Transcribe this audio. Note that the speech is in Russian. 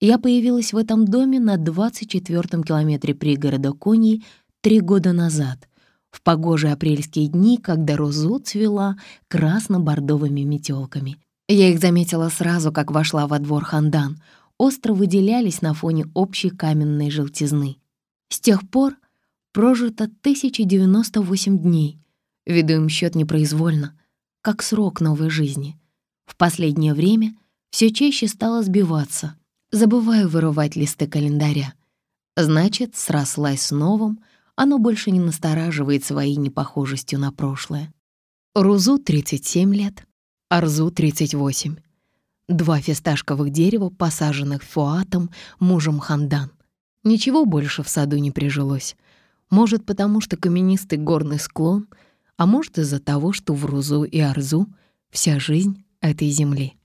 Я появилась в этом доме на 24-м километре пригорода Коньи 3 года назад, в погожие апрельские дни, когда розу цвела красно-бордовыми метелками. Я их заметила сразу, как вошла во двор Хандан, остро выделялись на фоне общей каменной желтизны. С тех пор прожито 1098 дней, веду им счет непроизвольно, как срок новой жизни. В последнее время все чаще стало сбиваться, забываю вырывать листы календаря. Значит, срослась с новым, оно больше не настораживает своей непохожестью на прошлое. Рузу 37 лет, Арзу 38. 2 фисташковых дерева, посаженных Фуатом, мужем Хандан. Ничего больше в саду не прижилось. Может, потому что каменистый горный склон, а может, из-за того, что в Рузу и Арзу вся жизнь этой земли.